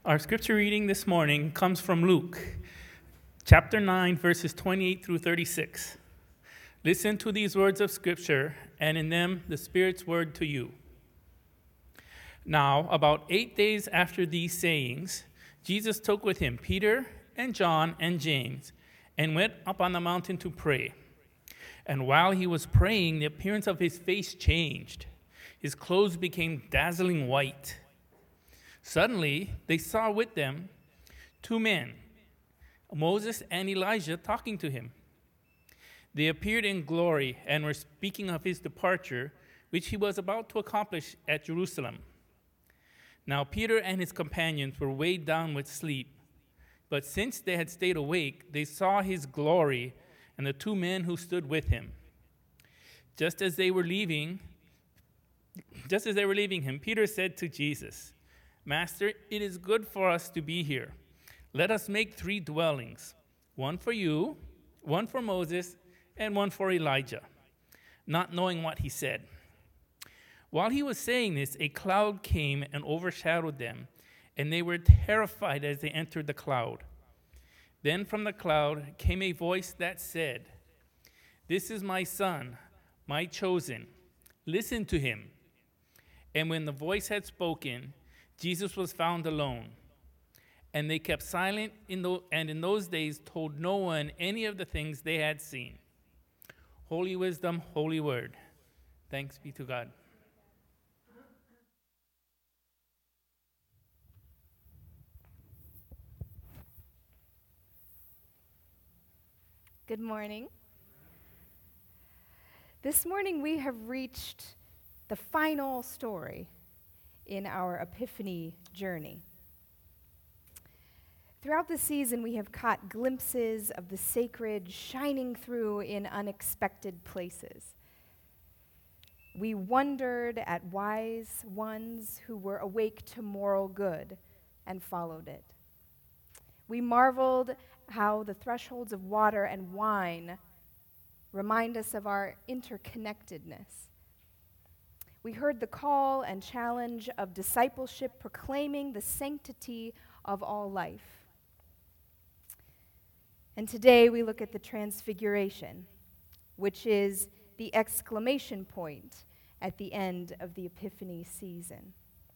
Our scripture reading this morning comes from Luke, chapter 9, verses 28 through 36. Listen to these words of scripture, and in them the Spirit's word to you. Now, about 8 days after these sayings, Jesus took with him Peter and John and James, and went up on the mountain to pray. And while he was praying, the appearance of his face changed. His clothes became dazzling white. Suddenly, they saw with them two men, Moses and Elijah, talking to him. They appeared in glory and were speaking of his departure, which he was about to accomplish at Jerusalem. Now Peter and his companions were weighed down with sleep, but since they had stayed awake, they saw his glory and the two men who stood with him. Just as they were leaving him, Peter said to Jesus, "Master, it is good for us to be here. Let us make 3 dwellings, one for you, one for Moses, and one for Elijah," not knowing what he said. While he was saying this, a cloud came and overshadowed them, and they were terrified as they entered the cloud. Then from the cloud came a voice that said, "This is my son, my chosen. Listen to him." And when the voice had spoken, Jesus was found alone. And they kept silent and in those days told no one any of the things they had seen. Holy wisdom, holy word. Thanks be to God. Good morning. This morning we have reached the final story in our Epiphany journey. Throughout the season, we have caught glimpses of the sacred shining through in unexpected places. We wondered at wise ones who were awake to moral good and followed it. We marveled how the thresholds of water and wine remind us of our interconnectedness. We heard the call and challenge of discipleship proclaiming the sanctity of all life. And today we look at the Transfiguration, which is the exclamation point at the end of the Epiphany season.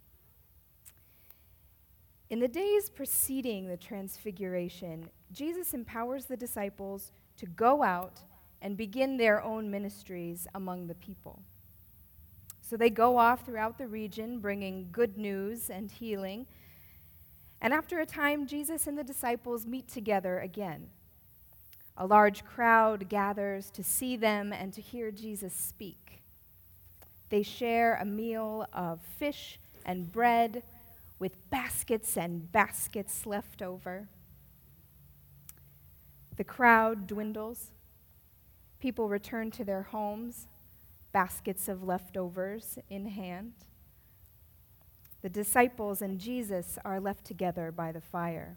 In the days preceding the Transfiguration, Jesus empowers the disciples to go out and begin their own ministries among the people. So they go off throughout the region, bringing good news and healing. And after a time, Jesus and the disciples meet together again. A large crowd gathers to see them and to hear Jesus speak. They share a meal of fish and bread with baskets and baskets left over. The crowd dwindles. People return to their homes, baskets of leftovers in hand. The disciples and Jesus are left together by the fire.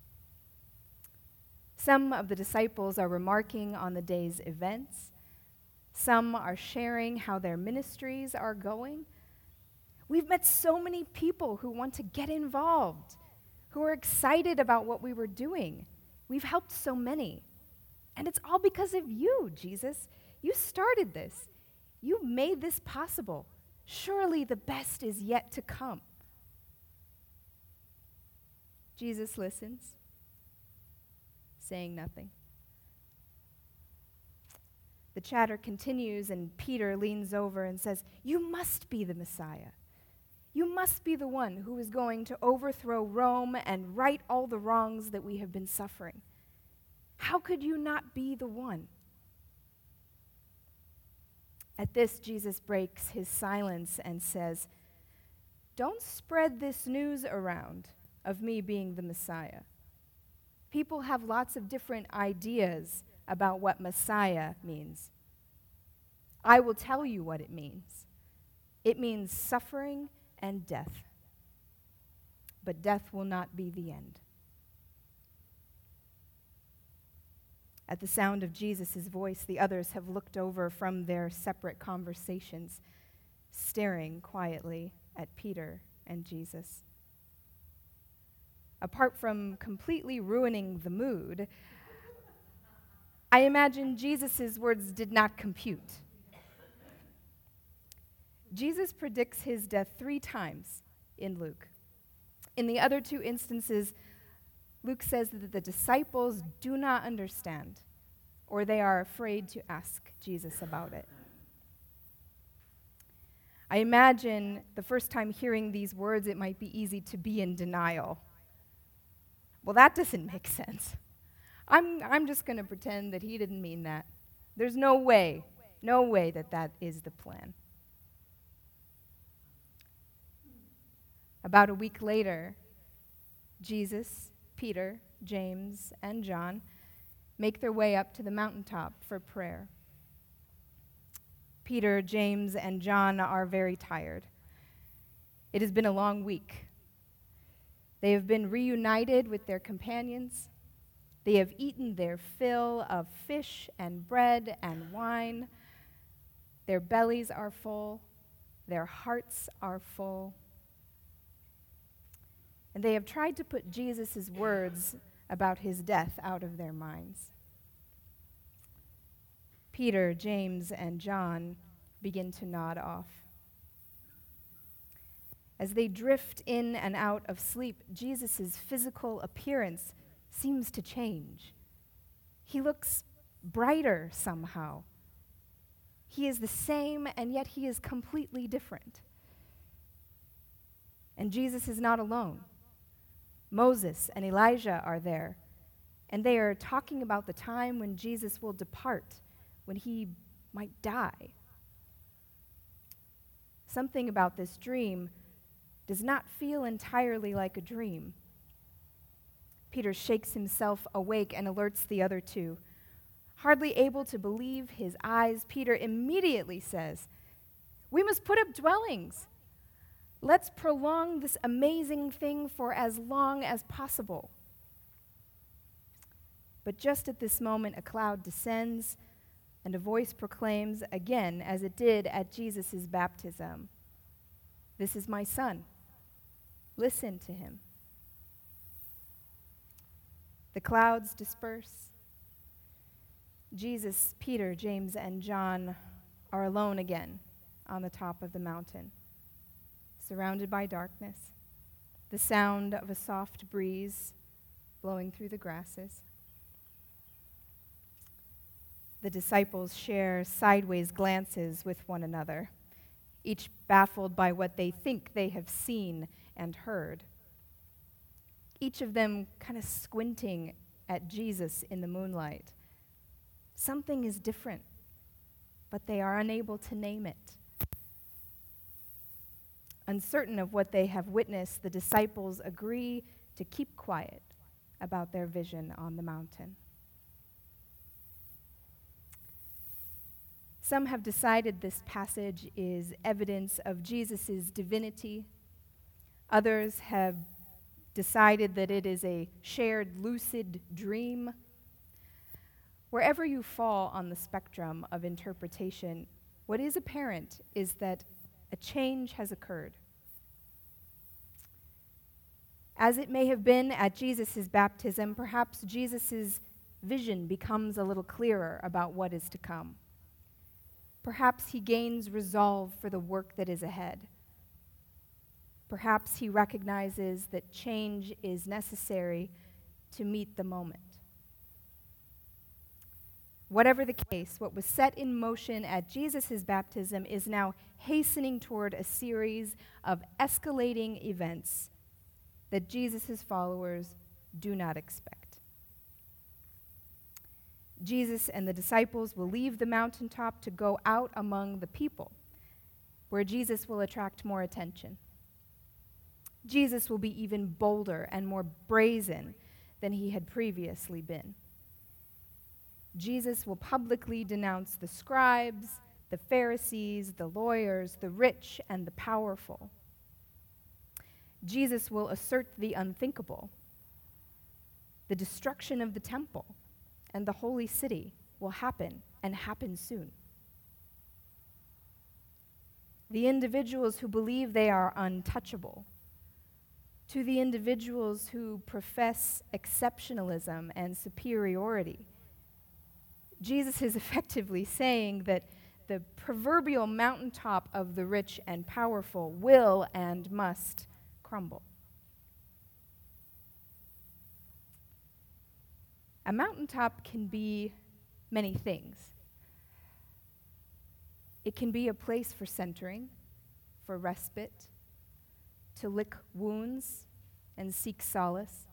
Some of the disciples are remarking on the day's events. Some are sharing how their ministries are going. We've met so many people who want to get involved, who are excited about what we were doing. We've helped so many. And it's all because of you, Jesus. You started this. You made this possible. Surely the best is yet to come. Jesus listens, saying nothing. The chatter continues, and Peter leans over and says, "You must be the Messiah. You must be the one who is going to overthrow Rome and right all the wrongs that we have been suffering. How could you not be the one?" At this, Jesus breaks his silence and says, "Don't spread this news around of me being the Messiah. People have lots of different ideas about what Messiah means. I will tell you what it means. It means suffering and death. But death will not be the end." At the sound of Jesus' voice, the others have looked over from their separate conversations, staring quietly at Peter and Jesus. apart from completely ruining the mood, I imagine Jesus' words did not compute. Jesus predicts his death 3 times in Luke. In the other 2 instances, Luke says that the disciples do not understand, or they are afraid to ask Jesus about it. I imagine the first time hearing these words, it might be easy to be in denial. Well, that doesn't make sense. I'm just going to pretend that he didn't mean that. There's no way that is the plan. About a week later, Jesus, Peter, James, and John make their way up to the mountaintop for prayer. Peter, James, and John are very tired. It has been a long week. They have been reunited with their companions. They have eaten their fill of fish and bread and wine. Their bellies are full. Their hearts are full. And they have tried to put Jesus' words about his death out of their minds. Peter, James, and John begin to nod off. As they drift in and out of sleep, Jesus' physical appearance seems to change. He looks brighter somehow. He is the same, and yet he is completely different. And Jesus is not alone. Moses and Elijah are there, and they are talking about the time when Jesus will depart, when he might die. Something about this dream does not feel entirely like a dream. Peter shakes himself awake and alerts the other 2. Hardly able to believe his eyes, Peter immediately says, "We must put up dwellings. Let's prolong this amazing thing for as long as possible." But just at this moment, a cloud descends, and a voice proclaims again, as it did at Jesus' baptism, "This is my son. Listen to him." The clouds disperse. Jesus, Peter, James, and John are alone again on the top of the mountain, surrounded by darkness, the sound of a soft breeze blowing through the grasses. The disciples share sideways glances with one another, each baffled by what they think they have seen and heard. Each of them kind of squinting at Jesus in the moonlight. Something is different, but they are unable to name it. Uncertain of what they have witnessed, the disciples agree to keep quiet about their vision on the mountain. Some have decided this passage is evidence of Jesus' divinity. Others have decided that it is a shared lucid dream. Wherever you fall on the spectrum of interpretation, what is apparent is that a change has occurred. As it may have been at Jesus' baptism, perhaps Jesus' vision becomes a little clearer about what is to come. Perhaps he gains resolve for the work that is ahead. Perhaps he recognizes that change is necessary to meet the moment. Whatever the case, what was set in motion at Jesus' baptism is now hastening toward a series of escalating events that Jesus' followers do not expect. Jesus and the disciples will leave the mountaintop to go out among the people, where Jesus will attract more attention. Jesus will be even bolder and more brazen than he had previously been. Jesus will publicly denounce the scribes, the Pharisees, the lawyers, the rich, and the powerful. Jesus will assert the unthinkable. The destruction of the temple and the holy city will happen, and happen soon. The individuals who believe they are untouchable, to the individuals who profess exceptionalism and superiority. Jesus is effectively saying that the proverbial mountaintop of the rich and powerful will and must crumble. A mountaintop can be many things. It can be a place for centering, for respite, to lick wounds and seek solace.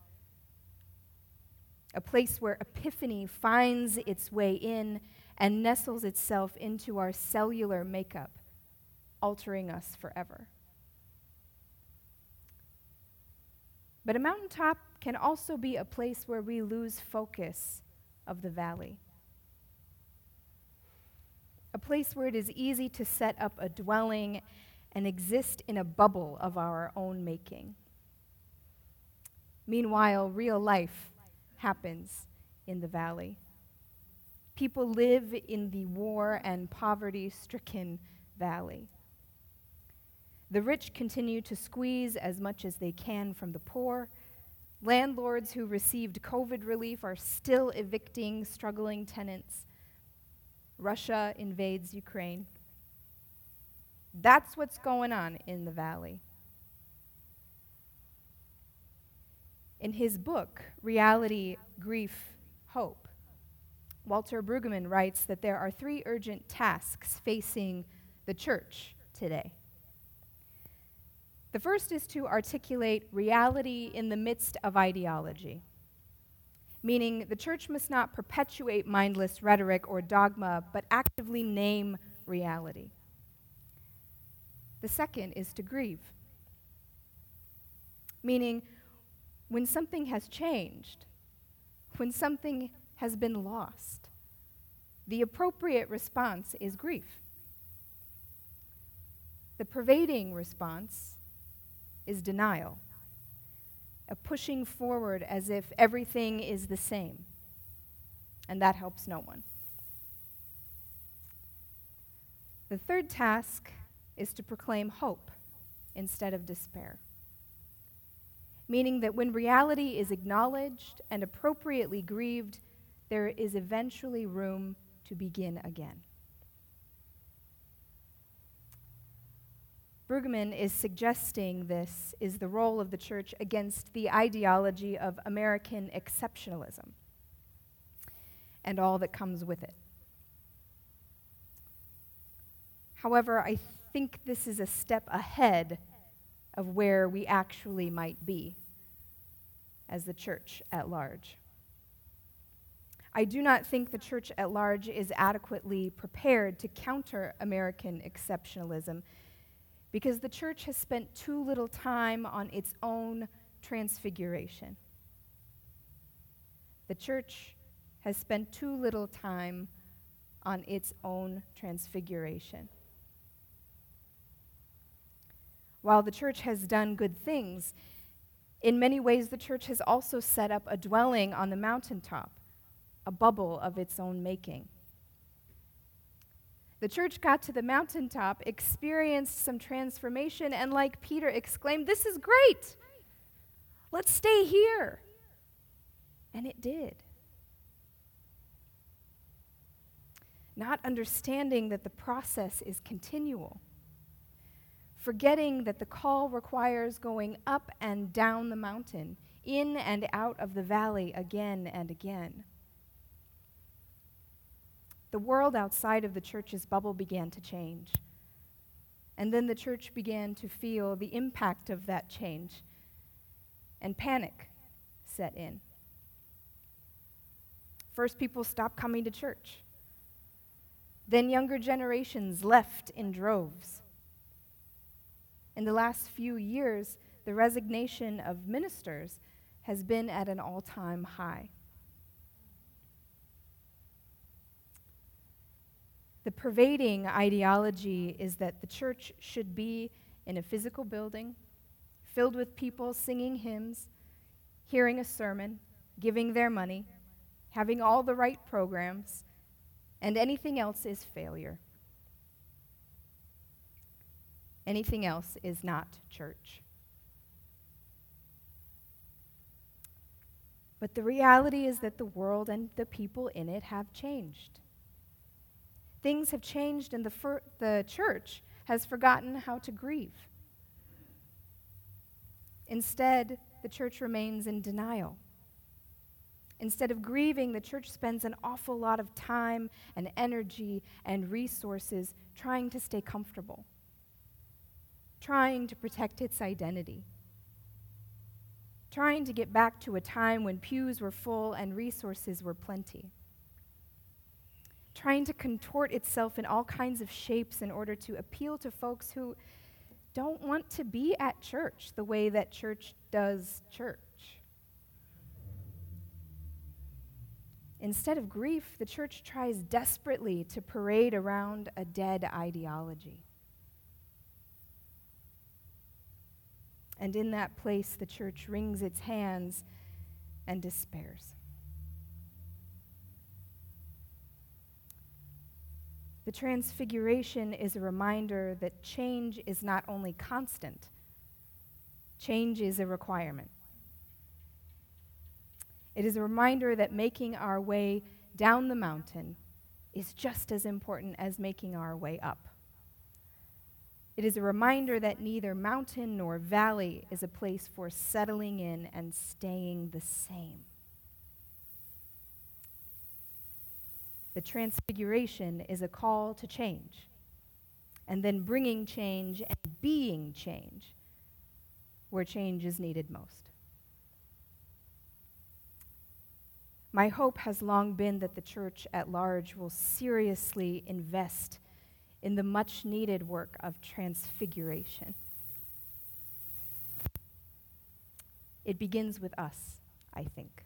A place where epiphany finds its way in and nestles itself into our cellular makeup, altering us forever. But a mountaintop can also be a place where we lose focus of the valley. A place where it is easy to set up a dwelling and exist in a bubble of our own making. Meanwhile, real life happens in the valley. People live in the war and poverty-stricken valley. The rich continue to squeeze as much as they can from the poor. Landlords who received COVID relief are still evicting struggling tenants. Russia invades Ukraine. That's what's going on in the valley. In his book, Reality, Grief, Hope, Walter Brueggemann writes that there are 3 urgent tasks facing the church today. The first is to articulate reality in the midst of ideology, meaning the church must not perpetuate mindless rhetoric or dogma, but actively name reality. The second is to grieve, meaning when something has changed, when something has been lost, the appropriate response is grief. The pervading response is denial, a pushing forward as if everything is the same, and that helps no one. The third task is to proclaim hope instead of despair, meaning that when reality is acknowledged and appropriately grieved, there is eventually room to begin again. Brueggemann is suggesting this is the role of the church against the ideology of American exceptionalism and all that comes with it. However, I think this is a step ahead of where we actually might be as the church at large. I do not think the church at large is adequately prepared to counter American exceptionalism because the church has spent too little time on its own transfiguration. The church has spent too little time on its own transfiguration. While the church has done good things, in many ways the church has also set up a dwelling on the mountaintop, a bubble of its own making. The church got to the mountaintop, experienced some transformation, and like Peter exclaimed, "This is great! Let's stay here." And it did. Not understanding that the process is continual, forgetting that the call requires going up and down the mountain, in and out of the valley again and again. The world outside of the church's bubble began to change. And then the church began to feel the impact of that change, and panic set in. First, people stopped coming to church. Then younger generations left in droves. In the last few years, the resignation of ministers has been at an all-time high. The pervading ideology is that the church should be in a physical building, filled with people singing hymns, hearing a sermon, giving their money, having all the right programs, and anything else is failure. Anything else is not church. But the reality is that the world and the people in it have changed. Things have changed, and the church has forgotten how to grieve. Instead, the church remains in denial. Instead of grieving, the church spends an awful lot of time and energy and resources trying to stay comfortable, trying to protect its identity, trying to get back to a time when pews were full and resources were plenty, trying to contort itself in all kinds of shapes in order to appeal to folks who don't want to be at church the way that church does church. Instead of grief, the church tries desperately to parade around a dead ideology. And in that place, the church wrings its hands and despairs. The Transfiguration is a reminder that change is not only constant, change is a requirement. It is a reminder that making our way down the mountain is just as important as making our way up. It is a reminder that neither mountain nor valley is a place for settling in and staying the same. The Transfiguration is a call to change, and then bringing change and being change where change is needed most. My hope has long been that the church at large will seriously invest in the much-needed work of transfiguration. It begins with us, I think.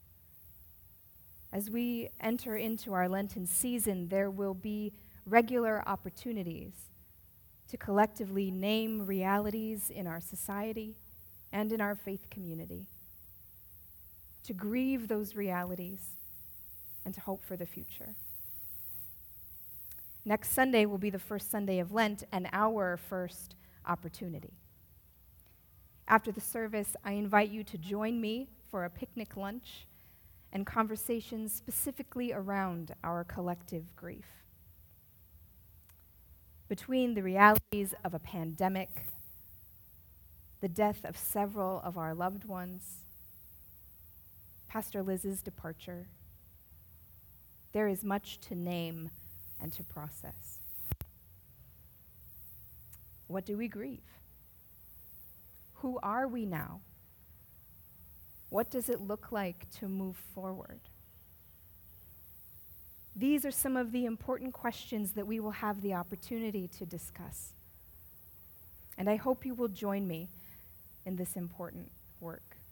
As we enter into our Lenten season, there will be regular opportunities to collectively name realities in our society and in our faith community, to grieve those realities, and to hope for the future. Next Sunday will be the first Sunday of Lent and our first opportunity. After the service, I invite you to join me for a picnic lunch and conversations specifically around our collective grief. Between the realities of a pandemic, the death of several of our loved ones, Pastor Liz's departure, there is much to name and to process. What do we grieve? Who are we now? What does it look like to move forward? These are some of the important questions that we will have the opportunity to discuss. And I hope you will join me in this important work.